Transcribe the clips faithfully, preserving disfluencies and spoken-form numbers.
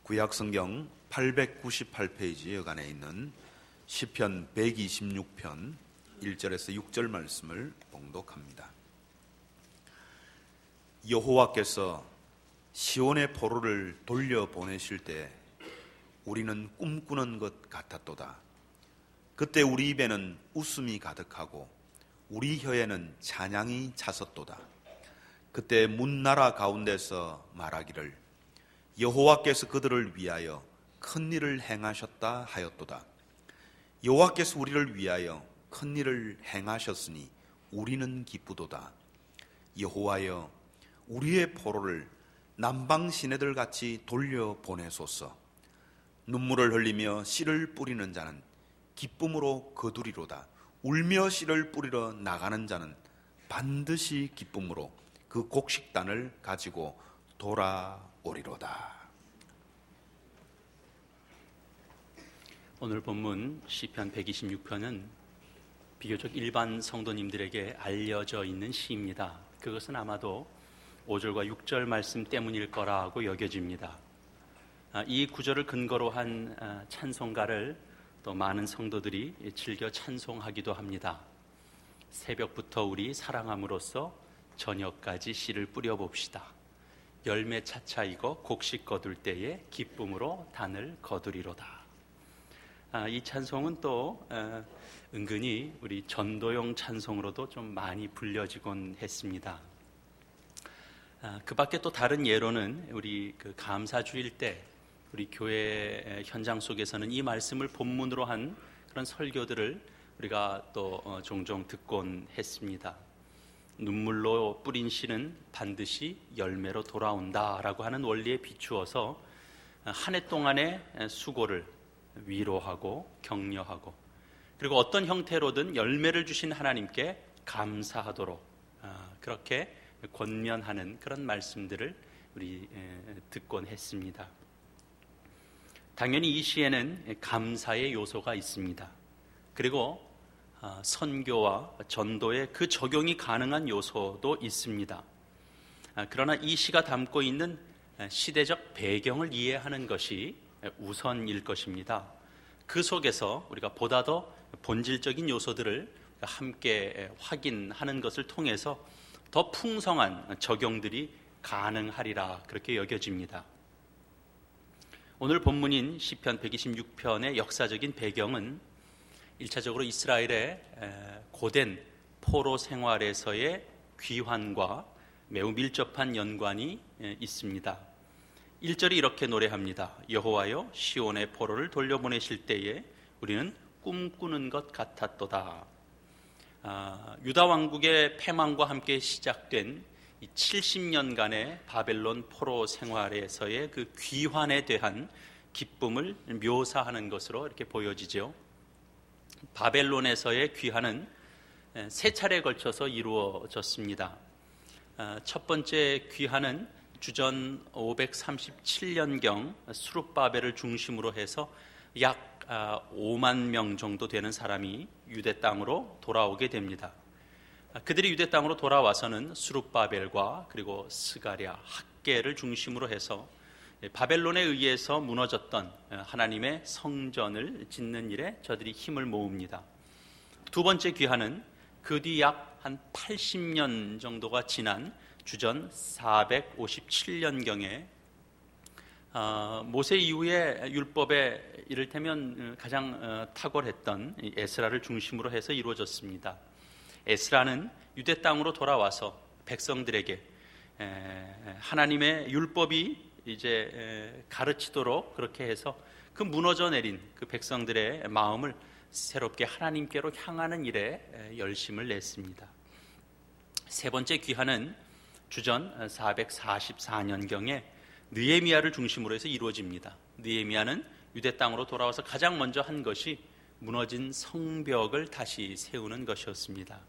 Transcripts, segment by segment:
구약성경 팔백구십팔 페이지 여간에 있는 시편 백이십육 편 일 절에서 육 절 말씀을 봉독합니다. 여호와께서 시온의 포로를 돌려보내실 때 우리는 꿈꾸는 것 같았도다. 그때 우리 입에는 웃음이 가득하고 우리 혀에는 찬양이 찼었도다. 그때 문나라 가운데서 말하기를 여호와께서 그들을 위하여 큰 일을 행하셨다 하였도다. 여호와께서 우리를 위하여 큰 일을 행하셨으니 우리는 기쁘도다. 여호와여, 우리의 포로를 남방 시내들 같이 돌려보내소서. 눈물을 흘리며 씨를 뿌리는 자는 기쁨으로 거두리로다. 울며 씨를 뿌리러 나가는 자는 반드시 기쁨으로 그 곡식단을 가지고 돌아오리로다. 오늘 본문 시편 백이십육 편은 비교적 일반 성도님들에게 알려져 있는 시입니다. 그것은 아마도 오 절과 육 절 말씀 때문일 거라고 여겨집니다. 이 구절을 근거로 한 찬송가를 또 많은 성도들이 즐겨 찬송하기도 합니다. 새벽부터 우리 사랑함으로써 저녁까지 씨를 뿌려봅시다. 열매 차차이고 곡식 거둘 때에 기쁨으로 단을 거두리로다. 아, 이 찬송은 또 어, 은근히 우리 전도용 찬송으로도 좀 많이 불려지곤 했습니다. 아, 그 밖에 또 다른 예로는 우리 그 감사주일 때 우리 교회 현장 속에서는 이 말씀을 본문으로 한 그런 설교들을 우리가 또 어, 종종 듣곤 했습니다. 눈물로 뿌린 씨는 반드시 열매로 돌아온다라고 하는 원리에 비추어서 한 해 동안의 수고를 위로하고 격려하고 그리고 어떤 형태로든 열매를 주신 하나님께 감사하도록 그렇게 권면하는 그런 말씀들을 우리 듣곤 했습니다. 당연히 이 시에는 감사의 요소가 있습니다. 그리고 선교와 전도에 그 적용이 가능한 요소도 있습니다. 그러나 이 시가 담고 있는 시대적 배경을 이해하는 것이 우선일 것입니다. 그 속에서 우리가 보다 더 본질적인 요소들을 함께 확인하는 것을 통해서 더 풍성한 적용들이 가능하리라 그렇게 여겨집니다. 오늘 본문인 시편 백이십육 편의 역사적인 배경은 일 차적으로 이스라엘의 고된 포로 생활에서의 귀환과 매우 밀접한 연관이 있습니다. 일 절이 이렇게 노래합니다. 여호와여, 시온의 포로를 돌려보내실 때에 우리는 꿈꾸는 것 같았도다. 아, 유다 왕국의 패망과 함께 시작된 이 칠십 년간의 바벨론 포로 생활에서의 그 귀환에 대한 기쁨을 묘사하는 것으로 이렇게 보여지죠. 바벨론에서의 귀환은 세 차례에 걸쳐서 이루어졌습니다. 첫 번째 귀환은 주전 오백삼십칠 년경 수룹바벨을 중심으로 해서 약 오만 명 정도 되는 사람이 유대 땅으로 돌아오게 됩니다. 그들이 유대 땅으로 돌아와서는 수룹바벨과 그리고 스가랴, 학개를 중심으로 해서 바벨론에 의해서 무너졌던 하나님의 성전을 짓는 일에 저들이 힘을 모읍니다. 두 번째 귀환은 그 뒤 약 한 팔십 년 정도가 지난 주전 사백오십칠 년경에 어, 모세 이후에 율법에 이를테면 가장 어, 탁월했던 에스라를 중심으로 해서 이루어졌습니다. 에스라는 유대 땅으로 돌아와서 백성들에게 에, 하나님의 율법이 이제 에, 가르치도록 그렇게 해서 그 무너져 내린 그 백성들의 마음을 새롭게 하나님께로 향하는 일에 에, 열심을 냈습니다. 세 번째 귀환은 주전 사백사십사 년경에 느헤미야를 중심으로 해서 이루어집니다. 느헤미야는 유대 땅으로 돌아와서 가장 먼저 한 것이 무너진 성벽을 다시 세우는 것이었습니다.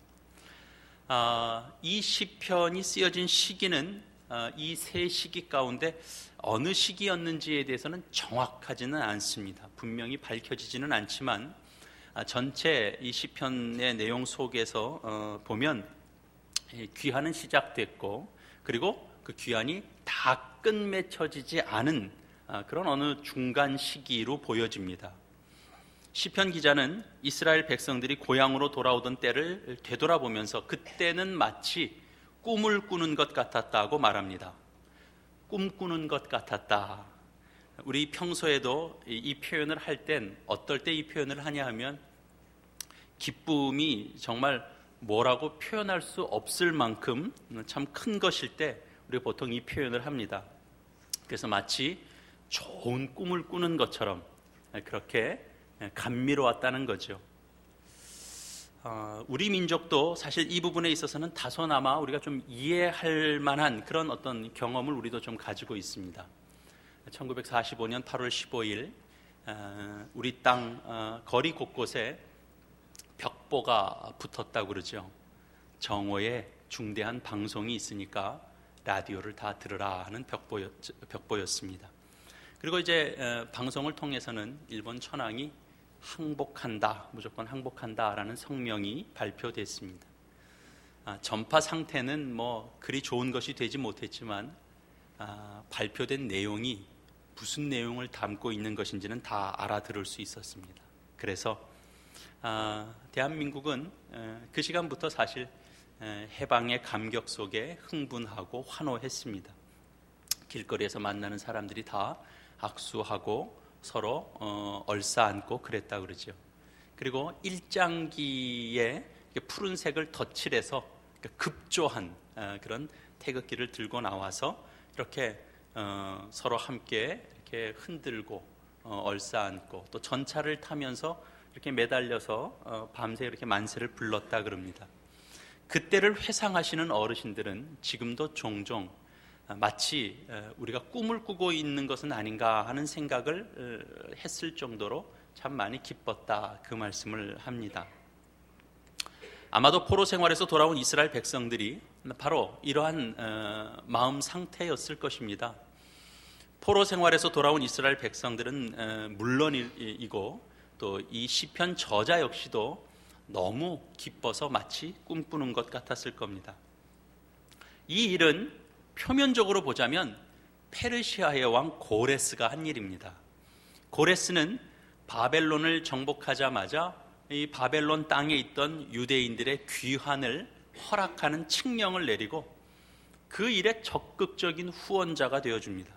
아, 이 시편이 쓰여진 시기는 아, 이 세 시기 가운데 어느 시기였는지에 대해서는 정확하지는 않습니다. 분명히 밝혀지지는 않지만 아, 전체 이 시편의 내용 속에서 어, 보면 귀환은 시작됐고 그리고 그 귀환이 다 끝맺혀지지 않은 그런 어느 중간 시기로 보여집니다. 시편 기자는 이스라엘 백성들이 고향으로 돌아오던 때를 되돌아보면서 그때는 마치 꿈을 꾸는 것 같았다고 말합니다. 꿈꾸는 것 같았다. 우리 평소에도 이 표현을 할 땐 어떨 때 이 표현을 하냐 하면 기쁨이 정말 뭐라고 표현할 수 없을 만큼 참 큰 것일 때 우리가 보통 이 표현을 합니다. 그래서 마치 좋은 꿈을 꾸는 것처럼 그렇게 감미로웠다는 거죠. 어, 우리 민족도 사실 이 부분에 있어서는 다소나마 우리가 좀 이해할 만한 그런 어떤 경험을 우리도 좀 가지고 있습니다. 천구백사십오 년 팔월 십오일 어, 우리 땅 어, 거리 곳곳에 벽보가 붙었다고 그러죠. 정오에 중대한 방송이 있으니까 라디오를 다 들으라 하는 벽보였, 벽보였습니다. 그리고 이제 어, 방송을 통해서는 일본 천황이 항복한다, 무조건 항복한다라는 성명이 발표됐습니다. 아, 전파 상태는 뭐 그리 좋은 것이 되지 못했지만 아, 발표된 내용이 무슨 내용을 담고 있는 것인지는 다 알아들을 수 있었습니다. 그래서 아, 대한민국은 에, 그 시간부터 사실 에, 해방의 감격 속에 흥분하고 환호했습니다. 길거리에서 만나는 사람들이 다 악수하고 서로 어, 얼싸안고 그랬다 그러죠. 그리고 일장기에 푸른색을 덧칠해서 급조한 어, 그런 태극기를 들고 나와서 이렇게 어, 서로 함께 이렇게 흔들고 어, 얼싸안고 또 전차를 타면서 이렇게 매달려서 어, 밤새 이렇게 만세를 불렀다 그럽니다. 그때를 회상하시는 어르신들은 지금도 종종 마치 우리가 꿈을 꾸고 있는 것은 아닌가 하는 생각을 했을 정도로 참 많이 기뻤다 그 말씀을 합니다. 아마도 포로 생활에서 돌아온 이스라엘 백성들이 바로 이러한 마음 상태였을 것입니다. 포로 생활에서 돌아온 이스라엘 백성들은 물론이고 또 이 시편 저자 역시도 너무 기뻐서 마치 꿈꾸는 것 같았을 겁니다. 이 일은 표면적으로 보자면 페르시아의 왕 고레스가 한 일입니다. 고레스는 바벨론을 정복하자마자 이 바벨론 땅에 있던 유대인들의 귀환을 허락하는 칙령을 내리고 그 일에 적극적인 후원자가 되어줍니다.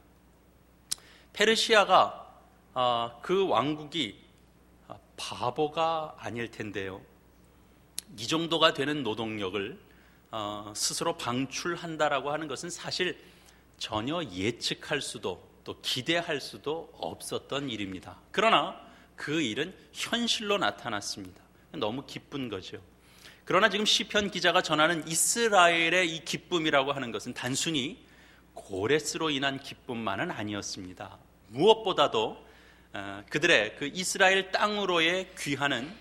페르시아가 어, 그 왕국이 바보가 아닐 텐데요. 이 정도가 되는 노동력을 어, 스스로 방출한다라고 하는 것은 사실 전혀 예측할 수도 또 기대할 수도 없었던 일입니다. 그러나 그 일은 현실로 나타났습니다. 너무 기쁜 거죠. 그러나 지금 시편 기자가 전하는 이스라엘의 이 기쁨이라고 하는 것은 단순히 고레스로 인한 기쁨만은 아니었습니다. 무엇보다도 어, 그들의 그 이스라엘 땅으로의 귀환은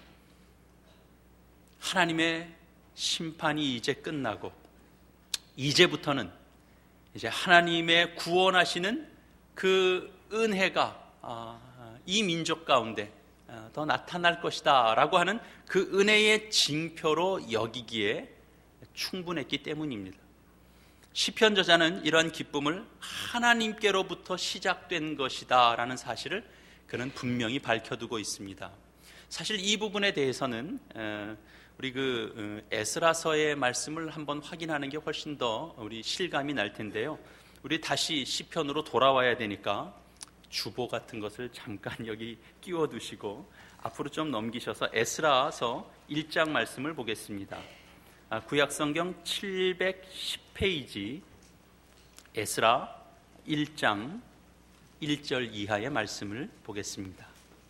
하나님의 심판이 이제 끝나고 이제부터는 이제 하나님의 구원하시는 그 은혜가 아, 이 민족 가운데 아, 더 나타날 것이다 라고 하는 그 은혜의 징표로 여기기에 충분했기 때문입니다. 시편 저자는 이러한 기쁨을 하나님께로부터 시작된 것이다 라는 사실을 그는 분명히 밝혀두고 있습니다. 사실 이 부분에 대해서는 우리 그 에스라서의 말씀을 한번 확인하는 게 훨씬 더 우리 실감이 날 텐데요. 우리 다시 시편으로 돌아와야 되니까 주보 같은 것을 잠깐 여기 끼워두시고 앞으로 좀 넘기셔서 에스라서 일 장 말씀을 보겠습니다. 구약성경 칠백십 페이지 에스라 일 장 일 절 이하의 말씀을 보겠습니다.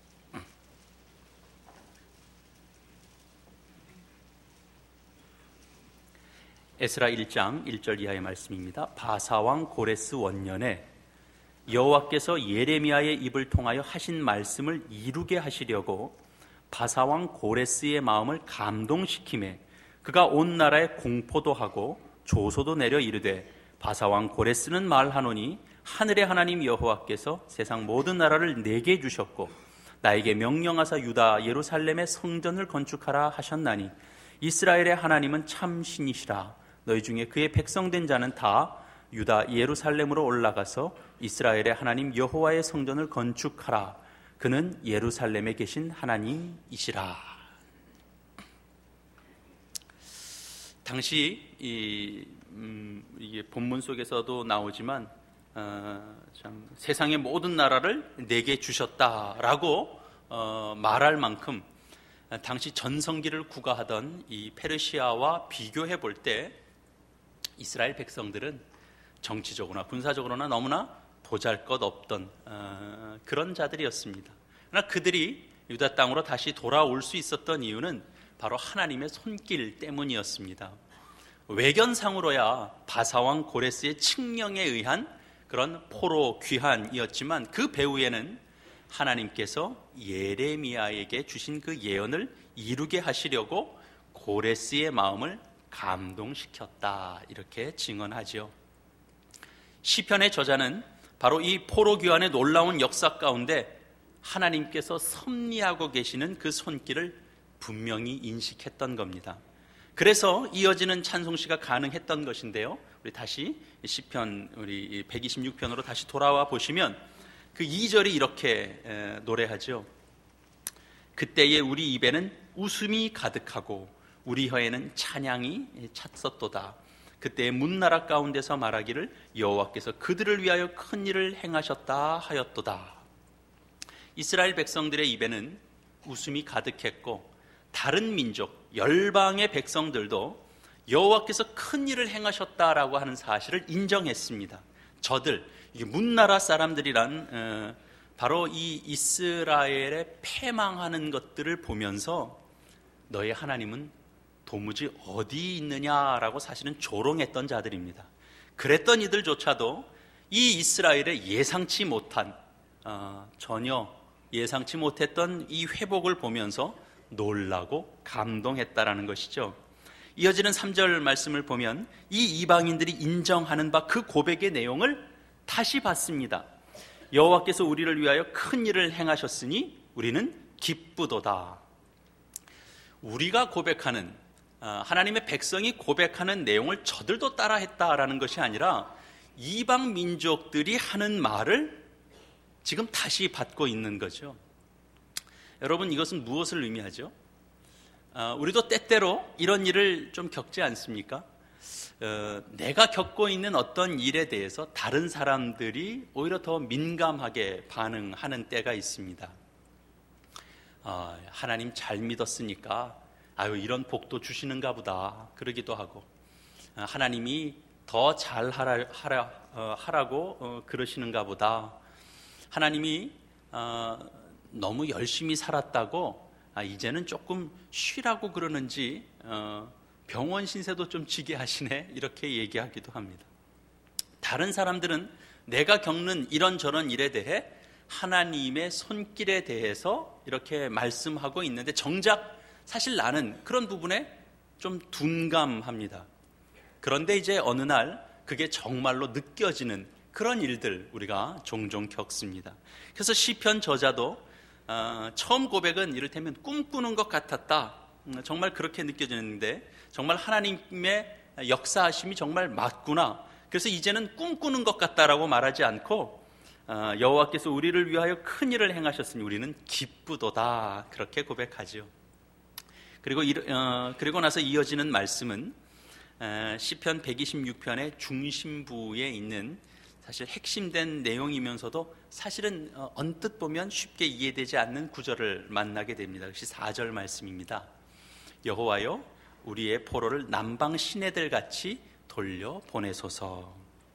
에스라 일 장 일 절 이하의 말씀입니다. 바사왕 고레스 원년에 여호와께서 예레미야의 입을 통하여 하신 말씀을 이루게 하시려고 바사왕 고레스의 마음을 감동시키매 그가 온 나라에 공포도 하고 조소도 내려 이르되 바사왕 고레스는 말하노니 하늘의 하나님 여호와께서 세상 모든 나라를 내게 주셨고 나에게 명령하사 유다 예루살렘의 성전을 건축하라 하셨나니 이스라엘의 하나님은 참 신이시라. 너희 중에 그의 백성된 자는 다 유다 예루살렘으로 올라가서 이스라엘의 하나님 여호와의 성전을 건축하라. 그는 예루살렘에 계신 하나님이시라. 당시 이, 음, 이게 본문 속에서도 나오지만 어, 참 세상의 모든 나라를 내게 주셨다라고 어, 말할 만큼 당시 전성기를 구가하던 이 페르시아와 비교해 볼 때 이스라엘 백성들은 정치적으로나 군사적으로나 너무나 보잘것없던 어, 그런 자들이었습니다. 그러나 그들이 유다 땅으로 다시 돌아올 수 있었던 이유는 바로 하나님의 손길 때문이었습니다. 외견상으로야 바사왕 고레스의 칙령에 의한 그런 포로 귀환이었지만 그 배후에는 하나님께서 예레미야에게 주신 그 예언을 이루게 하시려고 고레스의 마음을 감동시켰다, 이렇게 증언하죠. 시편의 저자는 바로 이 포로 귀환의 놀라운 역사 가운데 하나님께서 섭리하고 계시는 그 손길을 분명히 인식했던 겁니다. 그래서 이어지는 찬송시가 가능했던 것인데요. 우리 다시 시편 우리 백이십육 편으로 다시 돌아와 보시면 그 이 절이 이렇게 노래하죠. 그때에 우리 입에는 웃음이 가득하고 우리 혀에는 찬양이 찼었도다. 그때의 문나라 가운데서 말하기를 여호와께서 그들을 위하여 큰 일을 행하셨다 하였도다. 이스라엘 백성들의 입에는 웃음이 가득했고 다른 민족, 열방의 백성들도 여호와께서 큰 일을 행하셨다라고 하는 사실을 인정했습니다. 저들, 문나라 사람들이란 어, 바로 이 이스라엘의 패망하는 것들을 보면서 너의 하나님은 도무지 어디 있느냐라고 사실은 조롱했던 자들입니다. 그랬던 이들조차도 이 이스라엘의 예상치 못한 어, 전혀 예상치 못했던 이 회복을 보면서 놀라고 감동했다라는 것이죠. 이어지는 삼 절 말씀을 보면 이 이방인들이 인정하는 바 그 고백의 내용을 다시 봤습니다. 여호와께서 우리를 위하여 큰 일을 행하셨으니 우리는 기쁘도다. 우리가 고백하는, 하나님의 백성이 고백하는 내용을 저들도 따라했다라는 것이 아니라 이방 민족들이 하는 말을 지금 다시 받고 있는 거죠. 여러분, 이것은 무엇을 의미하죠? 어, 우리도 때때로 이런 일을 좀 겪지 않습니까? 어, 내가 겪고 있는 어떤 일에 대해서 다른 사람들이 오히려 더 민감하게 반응하는 때가 있습니다. 어, 하나님 잘 믿었으니까 아유 이런 복도 주시는가 보다 그러기도 하고, 어, 하나님이 더 잘 하라, 하라, 어, 하라고 어, 그러시는가 보다, 하나님이 어, 너무 열심히 살았다고 아, 이제는 조금 쉬라고 그러는지 어, 병원 신세도 좀 지게 하시네, 이렇게 얘기하기도 합니다. 다른 사람들은 내가 겪는 이런저런 일에 대해 하나님의 손길에 대해서 이렇게 말씀하고 있는데 정작 사실 나는 그런 부분에 좀 둔감합니다. 그런데 이제 어느 날 그게 정말로 느껴지는 그런 일들 우리가 종종 겪습니다. 그래서 시편 저자도 어, 처음 고백은 이를테면 꿈꾸는 것 같았다, 음, 정말 그렇게 느껴지는데 정말 하나님의 역사하심이 정말 맞구나, 그래서 이제는 꿈꾸는 것 같다라고 말하지 않고 어, 여호와께서 우리를 위하여 큰 일을 행하셨으니 우리는 기쁘도다, 그렇게 고백하죠. 그리고, 어, 그리고 나서 이어지는 말씀은 어, 시편 백이십육 편의 중심부에 있는 사실 핵심된 내용이면서도 사실은 언뜻 보면 쉽게 이해되지 않는 구절을 만나게 됩니다. 그것이 사 절 말씀입니다. 여호와여 우리의 포로를 남방 시내들 같이 돌려 보내소서.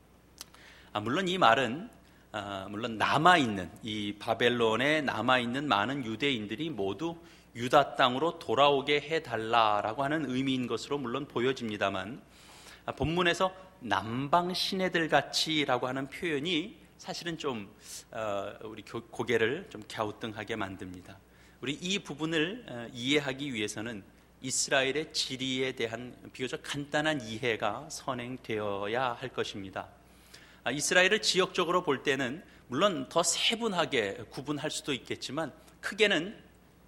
아, 물론 이 말은 아, 물론 남아있는 이 바벨론에 남아있는 많은 유대인들이 모두 유다 땅으로 돌아오게 해달라라고 하는 의미인 것으로 물론 보여집니다만, 아, 본문에서 남방 시내들 같이라고 하는 표현이 사실은 좀 어, 우리 고개를 좀 갸우뚱하게 만듭니다. 우리 이 부분을 어, 이해하기 위해서는 이스라엘의 지리에 대한 비교적 간단한 이해가 선행되어야 할 것입니다. 아, 이스라엘을 지역적으로 볼 때는 물론 더 세분하게 구분할 수도 있겠지만 크게는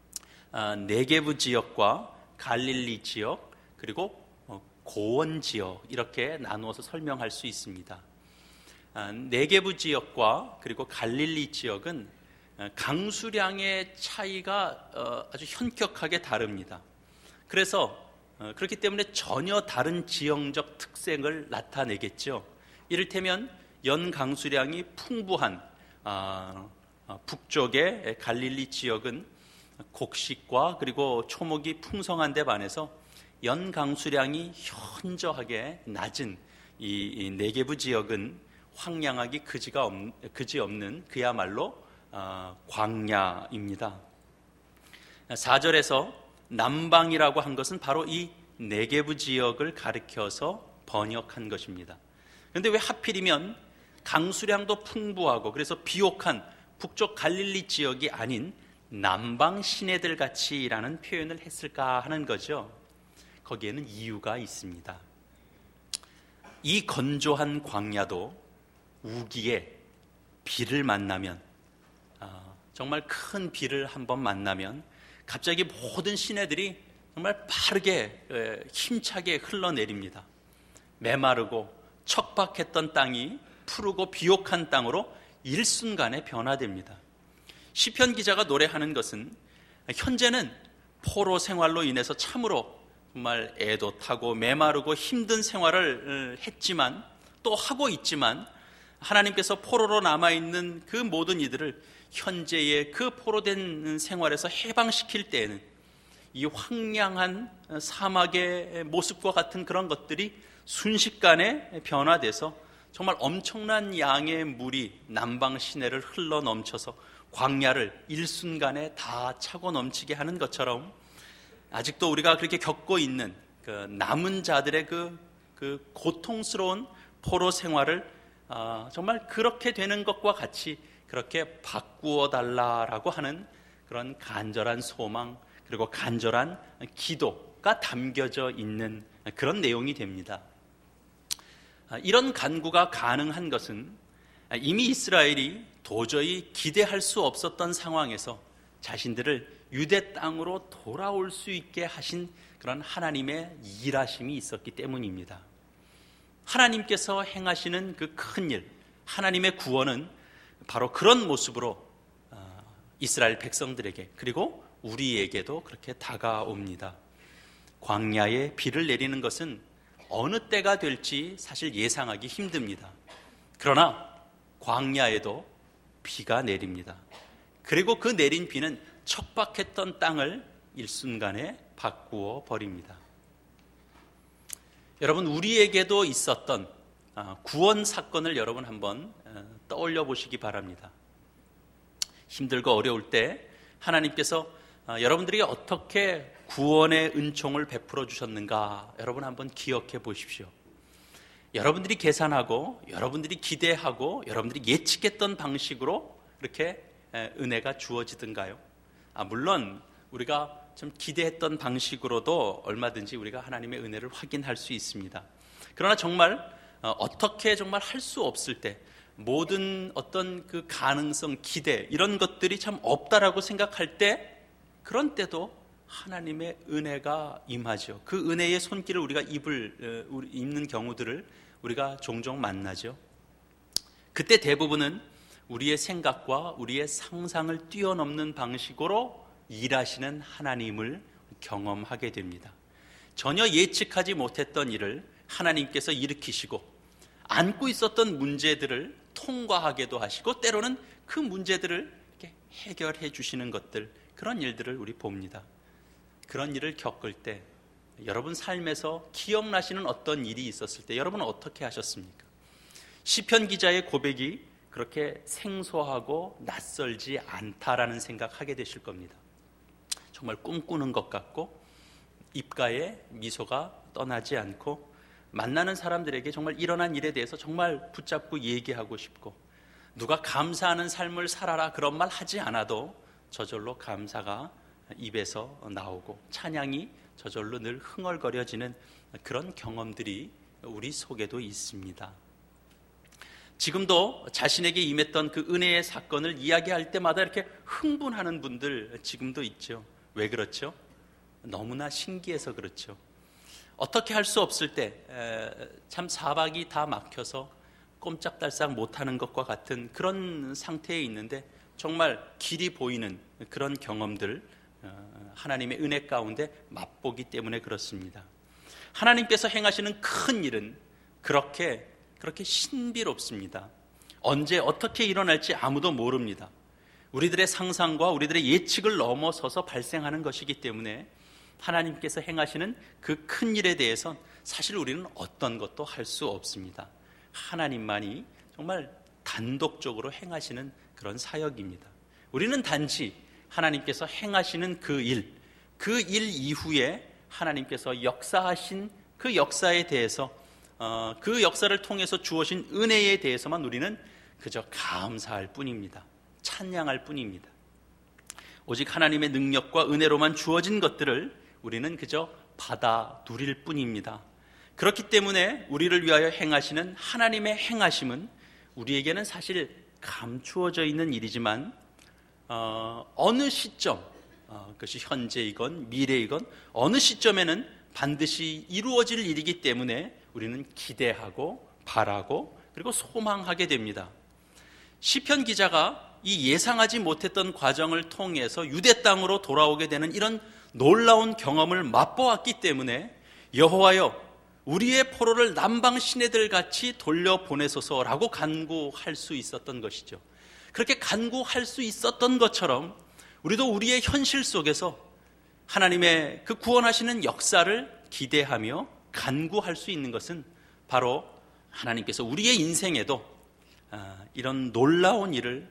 아, 네게브 지역과 갈릴리 지역 그리고 고원 지역 이렇게 나누어서 설명할 수 있습니다. 네게부 지역과 그리고 갈릴리 지역은 강수량의 차이가 아주 현격하게 다릅니다. 그래서 그렇기 때문에 전혀 다른 지형적 특색을 나타내겠죠. 이를테면 연 강수량이 풍부한 북쪽의 갈릴리 지역은 곡식과 그리고 초목이 풍성한 데 반해서 연 강수량이 현저하게 낮은 이 네게부 지역은 황량하기 그지가 없, 그지없는 그야말로 광야입니다. 사 절에서 남방이라고 한 것은 바로 이 네게부 지역을 가리켜서 번역한 것입니다. 그런데 왜 하필이면 강수량도 풍부하고 그래서 비옥한 북쪽 갈릴리 지역이 아닌 남방 시내들 같이라는 표현을 했을까 하는 거죠. 거기에는 이유가 있습니다. 이 건조한 광야도 우기에 비를 만나면, 정말 큰 비를 한번 만나면 갑자기 모든 시내들이 정말 빠르게 힘차게 흘러내립니다. 메마르고 척박했던 땅이 푸르고 비옥한 땅으로 일순간에 변화됩니다. 시편 기자가 노래하는 것은 현재는 포로 생활로 인해서 참으로 정말 애도 타고 메마르고 힘든 생활을 했지만 또 하고 있지만 하나님께서 포로로 남아있는 그 모든 이들을 현재의 그 포로된 생활에서 해방시킬 때에는 이 황량한 사막의 모습과 같은 그런 것들이 순식간에 변화돼서 정말 엄청난 양의 물이 남방 시내를 흘러 넘쳐서 광야를 일순간에 다 차고 넘치게 하는 것처럼 아직도 우리가 그렇게 겪고 있는 그 남은 자들의 그, 그 고통스러운 포로 생활을 어, 정말 그렇게 되는 것과 같이 그렇게 바꾸어 달라라고 하는 그런 간절한 소망 그리고 간절한 기도가 담겨져 있는 그런 내용이 됩니다. 이런 간구가 가능한 것은 이미 이스라엘이 도저히 기대할 수 없었던 상황에서 자신들을 유대 땅으로 돌아올 수 있게 하신 그런 하나님의 일하심이 있었기 때문입니다. 하나님께서 행하시는 그 큰 일, 하나님의 구원은 바로 그런 모습으로 이스라엘 백성들에게 그리고 우리에게도 그렇게 다가옵니다. 광야에 비를 내리는 것은 어느 때가 될지 사실 예상하기 힘듭니다. 그러나 광야에도 비가 내립니다. 그리고 그 내린 비는 척박했던 땅을 일순간에 바꾸어 버립니다. 여러분, 우리에게도 있었던 구원 사건을 여러분 한번 떠올려 보시기 바랍니다. 힘들고 어려울 때 하나님께서 여러분들에게 어떻게 구원의 은총을 베풀어 주셨는가 여러분 한번 기억해 보십시오. 여러분들이 계산하고 여러분들이 기대하고 여러분들이 예측했던 방식으로 그렇게 은혜가 주어지던가요? 아, 물론 우리가 좀 기대했던 방식으로도 얼마든지 우리가 하나님의 은혜를 확인할 수 있습니다. 그러나 정말 어떻게 정말 할 수 없을 때 모든 어떤 그 가능성, 기대 이런 것들이 참 없다라고 생각할 때 그런 때도 하나님의 은혜가 임하죠. 그 은혜의 손길을 우리가 입을 입는 경우들을 우리가 종종 만나죠. 그때 대부분은 우리의 생각과 우리의 상상을 뛰어넘는 방식으로 일하시는 하나님을 경험하게 됩니다. 전혀 예측하지 못했던 일을 하나님께서 일으키시고 안고 있었던 문제들을 통과하게도 하시고 때로는 그 문제들을 이렇게 해결해 주시는 것들, 그런 일들을 우리 봅니다. 그런 일을 겪을 때 여러분 삶에서 기억나시는 어떤 일이 있었을 때 여러분은 어떻게 하셨습니까? 시편 기자의 고백이 그렇게 생소하고 낯설지 않다라는 생각하게 되실 겁니다. 정말 꿈꾸는 것 같고 입가에 미소가 떠나지 않고 만나는 사람들에게 정말 일어난 일에 대해서 정말 붙잡고 얘기하고 싶고 누가 감사하는 삶을 살아라 그런 말 하지 않아도 저절로 감사가 입에서 나오고 찬양이 저절로 늘 흥얼거려지는 그런 경험들이 우리 속에도 있습니다. 지금도 자신에게 임했던 그 은혜의 사건을 이야기할 때마다 이렇게 흥분하는 분들 지금도 있죠. 왜 그렇죠? 너무나 신기해서 그렇죠. 어떻게 할 수 없을 때 참 사박이 다 막혀서 꼼짝달싹 못하는 것과 같은 그런 상태에 있는데 정말 길이 보이는 그런 경험들, 하나님의 은혜 가운데 맛보기 때문에 그렇습니다. 하나님께서 행하시는 큰 일은 그렇게 그렇게 신비롭습니다. 언제 어떻게 일어날지 아무도 모릅니다. 우리들의 상상과 우리들의 예측을 넘어서서 발생하는 것이기 때문에 하나님께서 행하시는 그 큰 일에 대해서 사실 우리는 어떤 것도 할 수 없습니다. 하나님만이 정말 단독적으로 행하시는 그런 사역입니다. 우리는 단지 하나님께서 행하시는 그 일, 그 일 이후에 하나님께서 역사하신 그 역사에 대해서, 어, 그 역사를 통해서 주어진 은혜에 대해서만 우리는 그저 감사할 뿐입니다. 찬양할 뿐입니다. 오직 하나님의 능력과 은혜로만 주어진 것들을 우리는 그저 받아 누릴 뿐입니다. 그렇기 때문에 우리를 위하여 행하시는 하나님의 행하심은 우리에게는 사실 감추어져 있는 일이지만 어, 어느 시점, 어, 그것이 현재이건 미래이건 어느 시점에는 반드시 이루어질 일이기 때문에 우리는 기대하고 바라고 그리고 소망하게 됩니다. 시편 기자가 이 예상하지 못했던 과정을 통해서 유대 땅으로 돌아오게 되는 이런 놀라운 경험을 맛보았기 때문에 여호와여 우리의 포로를 남방 시내들 같이 돌려보내소서라고 간구할 수 있었던 것이죠. 그렇게 간구할 수 있었던 것처럼 우리도 우리의 현실 속에서 하나님의 그 구원하시는 역사를 기대하며 간구할 수 있는 것은 바로 하나님께서 우리의 인생에도 이런 놀라운 일을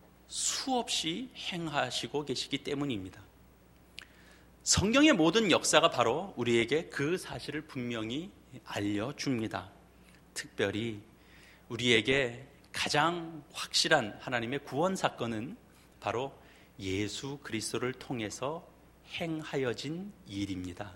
수없이 행하시고 계시기 때문입니다. 성경의 모든 역사가 바로 우리에게 그 사실을 분명히 알려줍니다. 특별히 우리에게 가장 확실한 하나님의 구원 사건은 바로 예수 그리스도를 통해서 행하여진 일입니다.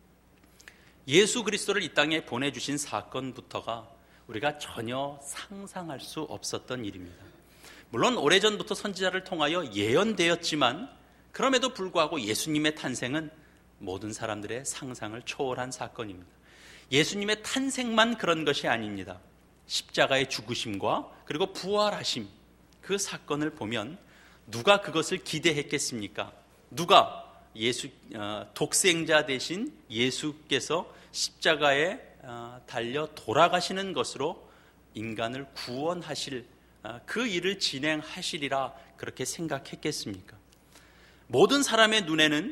예수 그리스도를 이 땅에 보내주신 사건부터가 우리가 전혀 상상할 수 없었던 일입니다. 물론 오래전부터 선지자를 통하여 예언되었지만 그럼에도 불구하고 예수님의 탄생은 모든 사람들의 상상을 초월한 사건입니다. 예수님의 탄생만 그런 것이 아닙니다. 십자가의 죽으심과 그리고 부활하심, 그 사건을 보면 누가 그것을 기대했겠습니까? 누가 예수, 독생자 대신 예수께서 십자가에 달려 돌아가시는 것으로 인간을 구원하실 그 일을 진행하시리라 그렇게 생각했겠습니까? 모든 사람의 눈에는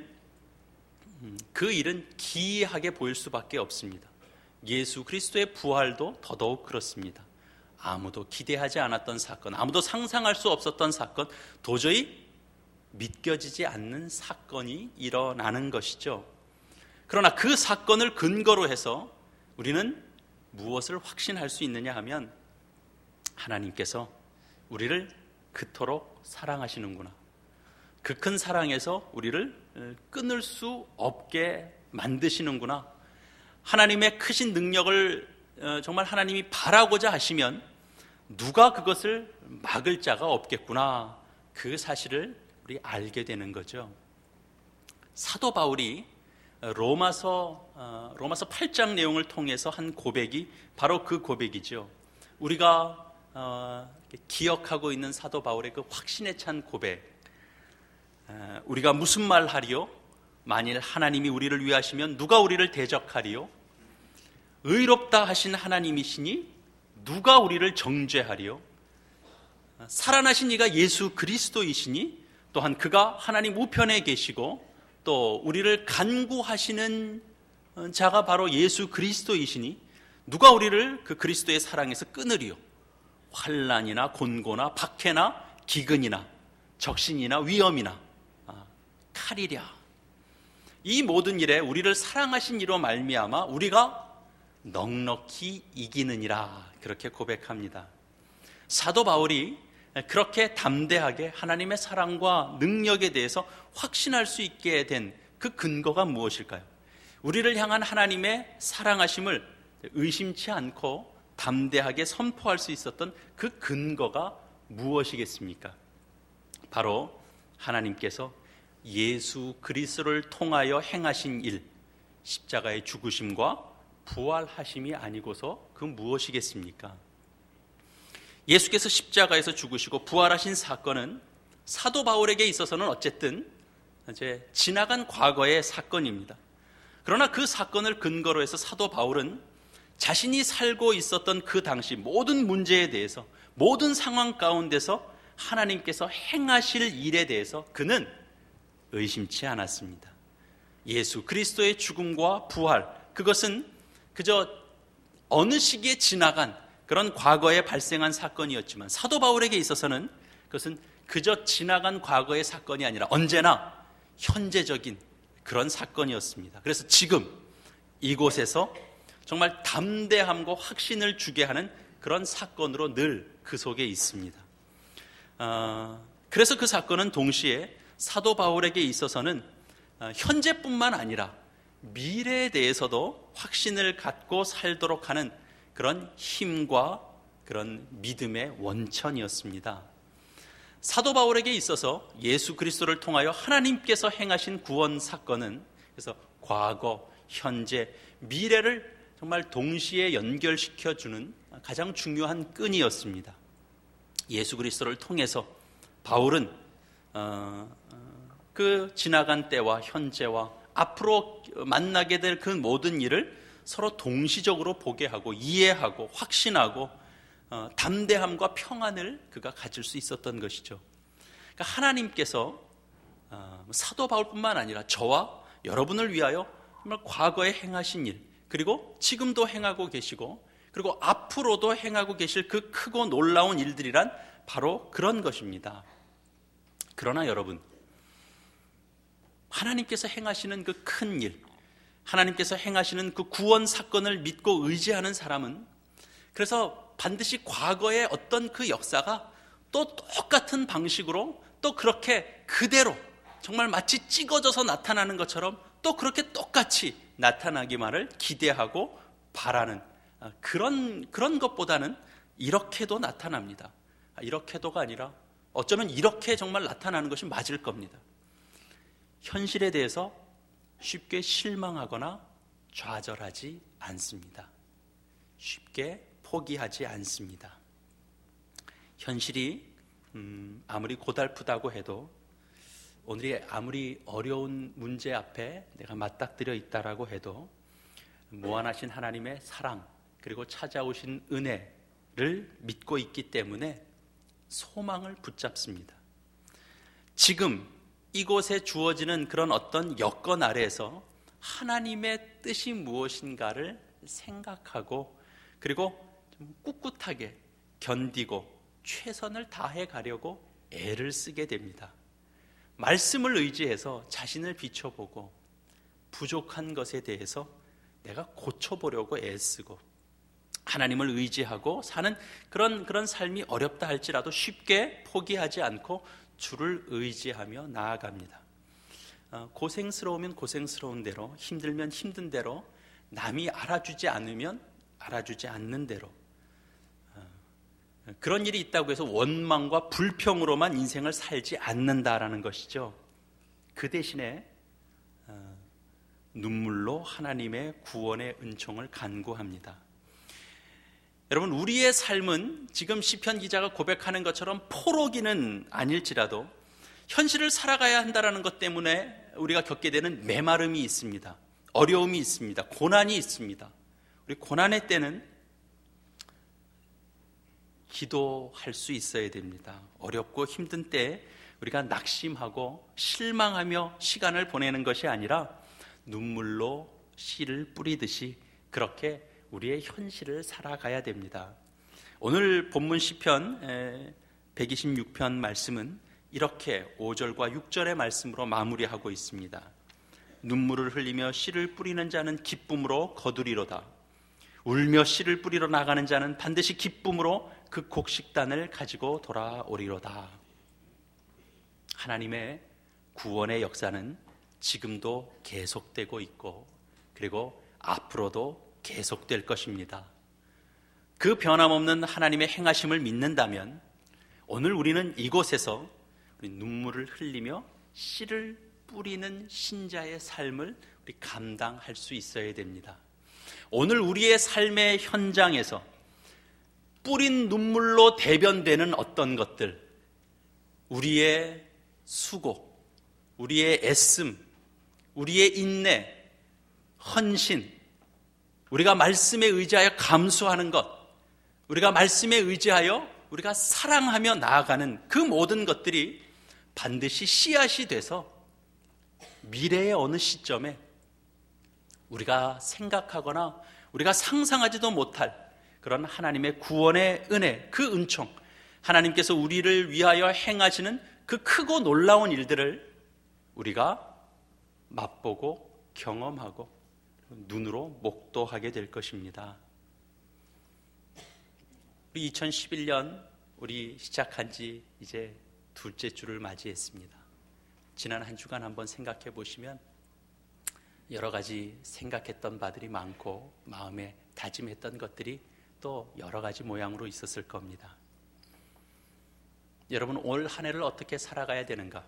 그 일은 기이하게 보일 수밖에 없습니다. 예수 그리스도의 부활도 더더욱 그렇습니다. 아무도 기대하지 않았던 사건, 아무도 상상할 수 없었던 사건, 도저히 믿겨지지 않는 사건이 일어나는 것이죠. 그러나 그 사건을 근거로 해서 우리는 무엇을 확신할 수 있느냐 하면 하나님께서 우리를 그토록 사랑하시는구나. 그 큰 사랑에서 우리를 끊을 수 없게 만드시는구나. 하나님의 크신 능력을 정말 하나님이 바라고자 하시면 누가 그것을 막을 자가 없겠구나. 그 사실을 우리 알게 되는 거죠. 사도 바울이 로마서 로마서 팔 장 내용을 통해서 한 고백이 바로 그 고백이죠. 우리가 기억하고 있는 사도 바울의 그 확신에 찬 고백. 우리가 무슨 말 하리요? 만일 하나님이 우리를 위하시면 누가 우리를 대적하리요? 의롭다 하신 하나님이시니 누가 우리를 정죄하리요? 살아나신 이가 예수 그리스도이시니 또한 그가 하나님 우편에 계시고 또 우리를 간구하시는 자가 바로 예수 그리스도이시니 누가 우리를 그 그리스도의 사랑에서 끊으리요? 환난이나 곤고나 박해나 기근이나 적신이나 위험이나 칼이랴. 이 모든 일에 우리를 사랑하신 이로 말미암아 우리가 넉넉히 이기느니라 그렇게 고백합니다. 사도 바울이 그렇게 담대하게 하나님의 사랑과 능력에 대해서 확신할 수 있게 된 그 근거가 무엇일까요? 우리를 향한 하나님의 사랑하심을 의심치 않고 담대하게 선포할 수 있었던 그 근거가 무엇이겠습니까? 바로 하나님께서 예수 그리스도를 통하여 행하신 일, 십자가의 죽으심과 부활하심이 아니고서 그 무엇이겠습니까? 예수께서 십자가에서 죽으시고 부활하신 사건은 사도 바울에게 있어서는 어쨌든 이제 지나간 과거의 사건입니다. 그러나 그 사건을 근거로 해서 사도 바울은 자신이 살고 있었던 그 당시 모든 문제에 대해서, 모든 상황 가운데서 하나님께서 행하실 일에 대해서 그는 의심치 않았습니다. 예수 그리스도의 죽음과 부활, 그것은 그저 어느 시기에 지나간 그런 과거에 발생한 사건이었지만 사도 바울에게 있어서는 그것은 그저 지나간 과거의 사건이 아니라 언제나 현재적인 그런 사건이었습니다. 그래서 지금 이곳에서 정말 담대함과 확신을 주게 하는 그런 사건으로 늘 그 속에 있습니다. 어, 그래서 그 사건은 동시에 사도 바울에게 있어서는 현재뿐만 아니라 미래에 대해서도 확신을 갖고 살도록 하는 그런 힘과 그런 믿음의 원천이었습니다. 사도 바울에게 있어서 예수 그리스도를 통하여 하나님께서 행하신 구원 사건은 그래서 과거, 현재, 미래를 정말 동시에 연결시켜주는 가장 중요한 끈이었습니다. 예수 그리스도를 통해서 바울은 어, 그 지나간 때와 현재와 앞으로 만나게 될 그 모든 일을 서로 동시적으로 보게 하고 이해하고 확신하고 어, 담대함과 평안을 그가 가질 수 있었던 것이죠. 그러니까 하나님께서 어, 사도 바울뿐만 아니라 저와 여러분을 위하여 정말 과거에 행하신 일, 그리고 지금도 행하고 계시고 그리고 앞으로도 행하고 계실 그 크고 놀라운 일들이란 바로 그런 것입니다. 그러나 여러분, 하나님께서 행하시는 그 큰 일, 하나님께서 행하시는 그 구원 사건을 믿고 의지하는 사람은 그래서 반드시 과거의 어떤 그 역사가 또 똑같은 방식으로 또 그렇게 그대로 정말 마치 찍어져서 나타나는 것처럼 또 그렇게 똑같이 나타나기만을 기대하고 바라는 그런, 그런 것보다는 이렇게도 나타납니다. 이렇게도가 아니라 어쩌면 이렇게 정말 나타나는 것이 맞을 겁니다. 현실에 대해서 쉽게 실망하거나 좌절하지 않습니다. 쉽게 포기하지 않습니다. 현실이 음, 아무리 고달프다고 해도 오늘이 아무리 어려운 문제 앞에 내가 맞닥뜨려 있다라고 해도 무한하신 하나님의 사랑 그리고 찾아오신 은혜를 믿고 있기 때문에 소망을 붙잡습니다. 지금 이곳에 주어지는 그런 어떤 여건 아래에서 하나님의 뜻이 무엇인가를 생각하고 그리고 좀 꿋꿋하게 견디고 최선을 다해 가려고 애를 쓰게 됩니다. 말씀을 의지해서 자신을 비춰보고 부족한 것에 대해서 내가 고쳐보려고 애쓰고 하나님을 의지하고 사는 그런, 그런 삶이 어렵다 할지라도 쉽게 포기하지 않고 주를 의지하며 나아갑니다. 어, 고생스러우면 고생스러운 대로, 힘들면 힘든 대로, 남이 알아주지 않으면 알아주지 않는 대로, 어, 그런 일이 있다고 해서 원망과 불평으로만 인생을 살지 않는다라는 것이죠. 그 대신에 어, 눈물로 하나님의 구원의 은총을 간구합니다. 여러분, 우리의 삶은 지금 시편 기자가 고백하는 것처럼 포로기는 아닐지라도 현실을 살아가야 한다는 것 때문에 우리가 겪게 되는 메마름이 있습니다. 어려움이 있습니다. 고난이 있습니다. 우리 고난의 때는 기도할 수 있어야 됩니다. 어렵고 힘든 때 우리가 낙심하고 실망하며 시간을 보내는 것이 아니라 눈물로 씨를 뿌리듯이 그렇게 우리의 현실을 살아가야 됩니다. 오늘 본문 시편 백이십육 편 말씀은 이렇게 오 절과 육 절의 말씀으로 마무리하고 있습니다. 눈물을 흘리며 씨를 뿌리는 자는 기쁨으로 거두리로다. 울며 씨를 뿌리러 나가는 자는 반드시 기쁨으로 그 곡식단을 가지고 돌아오리로다. 하나님의 구원의 역사는 지금도 계속되고 있고 그리고 앞으로도 계속될 것입니다. 그 변함없는 하나님의 행하심을 믿는다면 오늘 우리는 이곳에서 우리 눈물을 흘리며 씨를 뿌리는 신자의 삶을 우리 감당할 수 있어야 됩니다. 오늘 우리의 삶의 현장에서 뿌린 눈물로 대변되는 어떤 것들, 우리의 수고, 우리의 애씀, 우리의 인내, 헌신, 우리가 말씀에 의지하여 감수하는 것, 우리가 말씀에 의지하여 우리가 사랑하며 나아가는 그 모든 것들이 반드시 씨앗이 돼서 미래의 어느 시점에 우리가 생각하거나 우리가 상상하지도 못할 그런 하나님의 구원의 은혜, 그 은총, 하나님께서 우리를 위하여 행하시는 그 크고 놀라운 일들을 우리가 맛보고 경험하고 눈으로 목도하게 될 것입니다. 우리 이천십일 년 우리 시작한 지 이제 둘째 주를 맞이했습니다. 지난 한 주간 한번 생각해 보시면 여러 가지 생각했던 바들이 많고 마음에 다짐했던 것들이 또 여러 가지 모양으로 있었을 겁니다. 여러분, 올 한 해를 어떻게 살아가야 되는가?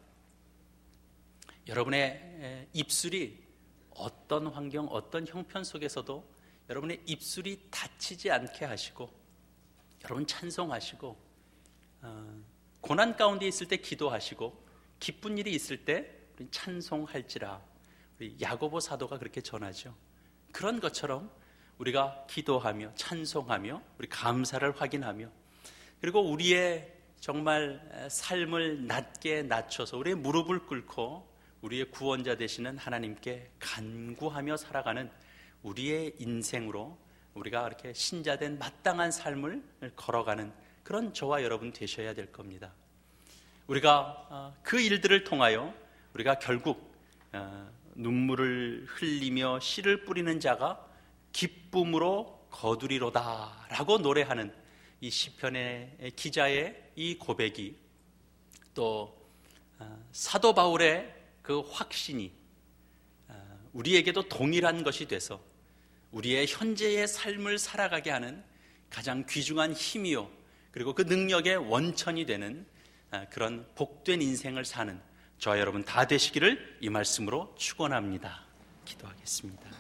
여러분의 입술이 어떤 환경, 어떤 형편 속에서도 여러분의 입술이 다치지 않게 하시고, 여러분 찬송하시고, 어, 고난 가운데 있을 때 기도하시고, 기쁜 일이 있을 때 우리 찬송할지라. 우리 야고보 사도가 그렇게 전하죠. 그런 것처럼 우리가 기도하며 찬송하며 우리 감사를 확인하며, 그리고 우리의 정말 삶을 낮게 낮춰서 우리의 무릎을 꿇고 우리의 구원자 되시는 하나님께 간구하며 살아가는 우리의 인생으로 우리가 이렇게 신자된 마땅한 삶을 걸어가는 그런 저와 여러분 되셔야 될 겁니다. 우리가 그 일들을 통하여 우리가 결국 눈물을 흘리며 씨를 뿌리는 자가 기쁨으로 거두리로다 라고 노래하는 이 시편의 기자의 이 고백이 또 사도 바울의 그 확신이 우리에게도 동일한 것이 돼서 우리의 현재의 삶을 살아가게 하는 가장 귀중한 힘이요, 그리고 그 능력의 원천이 되는 그런 복된 인생을 사는 저와 여러분 다 되시기를 이 말씀으로 축원합니다. 기도하겠습니다.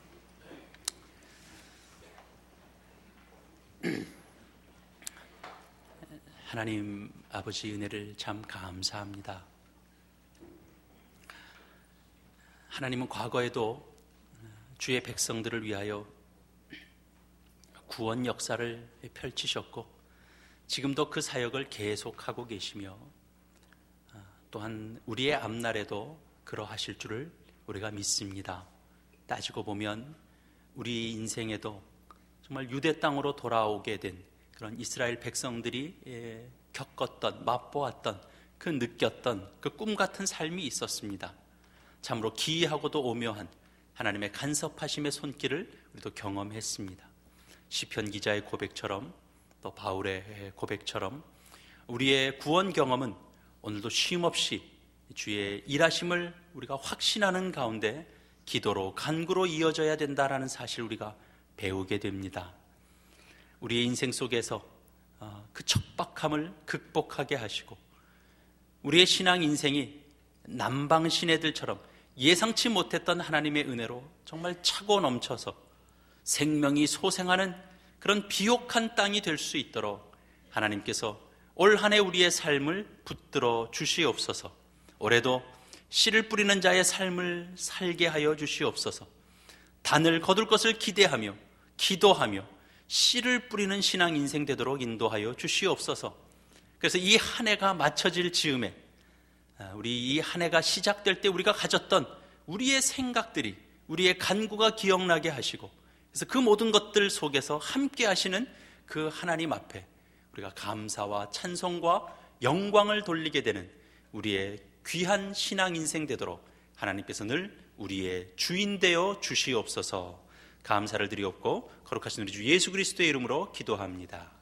하나님 아버지 은혜를 참 감사합니다. 하나님은 과거에도 주의 백성들을 위하여 구원 역사를 펼치셨고 지금도 그 사역을 계속하고 계시며 또한 우리의 앞날에도 그러하실 줄을 우리가 믿습니다. 따지고 보면 우리 인생에도 정말 유대 땅으로 돌아오게 된 그런 이스라엘 백성들이 겪었던, 맛보았던, 그 느꼈던 그 꿈 같은 삶이 있었습니다. 참으로 기이하고도 오묘한 하나님의 간섭하심의 손길을 우리도 경험했습니다. 시편 기자의 고백처럼 또 바울의 고백처럼 우리의 구원 경험은 오늘도 쉼없이 주의 일하심을 우리가 확신하는 가운데 기도로 간구로 이어져야 된다라는 사실 우리가 배우게 됩니다. 우리의 인생 속에서 그 척박함을 극복하게 하시고 우리의 신앙 인생이 남방 시내들처럼 예상치 못했던 하나님의 은혜로 정말 차고 넘쳐서 생명이 소생하는 그런 비옥한 땅이 될 수 있도록 하나님께서 올 한 해 우리의 삶을 붙들어 주시옵소서. 올해도 씨를 뿌리는 자의 삶을 살게 하여 주시옵소서. 단을 거둘 것을 기대하며 기도하며 씨를 뿌리는 신앙 인생 되도록 인도하여 주시옵소서. 그래서 이 한 해가 맞춰질 즈음에 우리 이 한 해가 시작될 때 우리가 가졌던 우리의 생각들이 우리의 간구가 기억나게 하시고 그래서 그 모든 것들 속에서 함께 하시는 그 하나님 앞에 우리가 감사와 찬송과 영광을 돌리게 되는 우리의 귀한 신앙 인생 되도록 하나님께서 늘 우리의 주인 되어 주시옵소서. 감사를 드리옵고 거룩하신 우리 주 예수 그리스도의 이름으로 기도합니다.